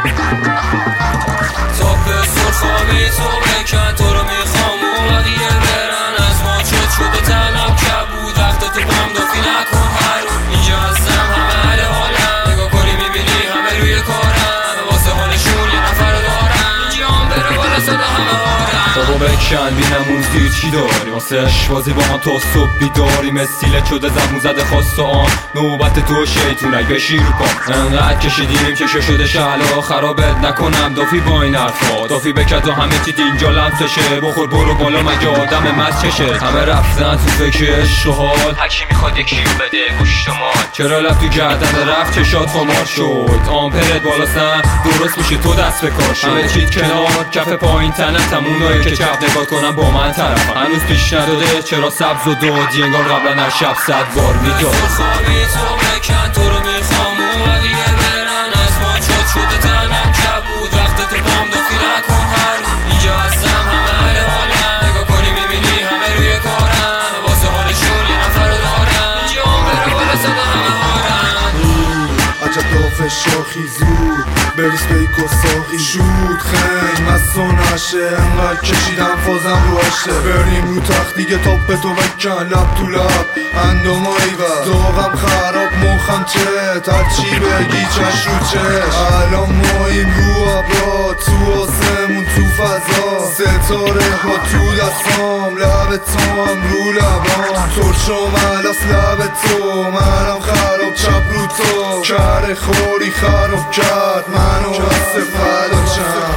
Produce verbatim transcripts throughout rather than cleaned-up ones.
تاپ سرخابی تو بکن تو رو میخوام و بقیه برن از ما چود شده تنم کبود وقت تو بام دافی نکن هر اینجا هستم همه حل حالم نگاه کنی میبینی همه روی کارم واسه حالشون یه نفر دارم اینجا هم بره بالا صدا همه هارم بابا بکن بینم اون زیر چی داری واسه اشوازی با ما تا صبح بیداری مثیله شده زبون زده خواست آن نوبت تو شیطونک بشی رو پا انقدر کشیدیم چشه شده شهلا خرابت نکنم دافی با این حرفا دافی بکد و همه چی اینجا لمسشه بخور برو بالا مگه آدم مست چشه همه رفتن تو فکر عشق و حال هرکی میخواد یکیو بده گوشت و مال چرا لب تو گردن رفت چشات خمار شد آمپرت بالاستن درست میشه تو دست به کار شد همه چیت کنار کف پایین تنتم اونایی که چپ نگاه کنم با من طرفم هنوز پیش نداده چرا سبز و دادی انگار قبلا هر شب صد بار میداد خوابی تو بکن تو رو میخوام و بقیه برن از ما چود شده تنم کبود وقت تو بام دافی نکن هر اینجا هستم همه حل حالم نگاه کنی میبینی همه روی کارم واسه حالشون یه نفر دارم اینجا هم بره بالا صدا همه هارم عجب دافه شاخی زود بریس بیک و ساقی شود خیلی مستو نشه انقدر کشیدم فازم رو هشته بریم رو تخت دیگه تاپ تو بکن لب تو لب اندامایی و داغم خراب مخم چه هرچی بگی چش رو چش الان ماییم رو ابرا تو آسمون تو فضا ستاره ها تو دستام لب تام رو لبام ترشم علاس لب تو منم خراب چپ رو تو کره خوری خراب کرد منو بسته فدا چم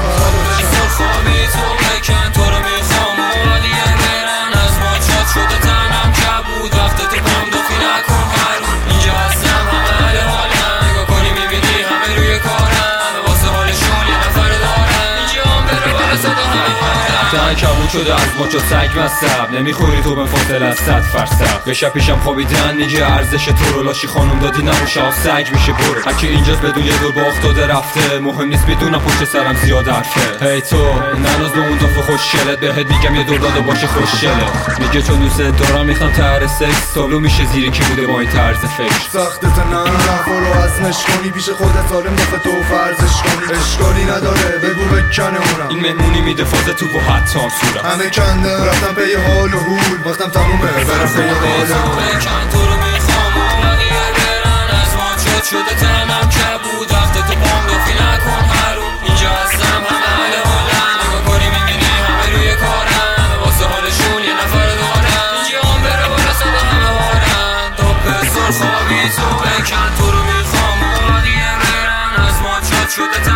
خوابی تو بکن تو رو میخوام و بقیه برن از ما چود شده تنم کبود وقت تو بام دافی نکن هر اینجا هستم همه حل حالم نگاه کنی میبینی همه روی کارم واسه حالشون یه نفر دارم اینجا هم بره بالا صدا همه هارم تن کبود شده از ما چو سگ مصب نمیخوری تو به فاصل از صد فرسخ به شب پیشم خوابیدن میگه ارزش تو رو لاشی خانم دادی نموشه آف سگ میشه برو هرکی اینجاست بدون یه دور با افتاده رفته مهم نیست بدونم پشت سرم زیاد حرفه هی تو نناز به اون دافه خوشگلت بهت میگم یه دور داده باشه خوشگله میگه چون دوست دارم میخوام تر سکس سالو میشه زیری کی بوده با این طرز فکر سختت نه رفا رو ازمش کنی پیش خودت سالم دافه تو فرزش کنی اشکالی نداره بگو بکنه اونم این مهمونی میده فاز تو و حتی هم صورت همه کنده رفتم پی حال و هول وقتم تمومه برم پی حال و هول بکن تو رو میخوام و بقیه برن از ما چود شده تنم کبود وقت تو بام دافی نکن هر اینجا هستم همه حل حالم نگاه کنی میبینی همه روی کارم واسه حالشون یه نفر دارم اینجا هم بره بالا صدا همه هارم تاپ سرخابی تو بکن تو رو میخوام و بقیه برن از ما چود شده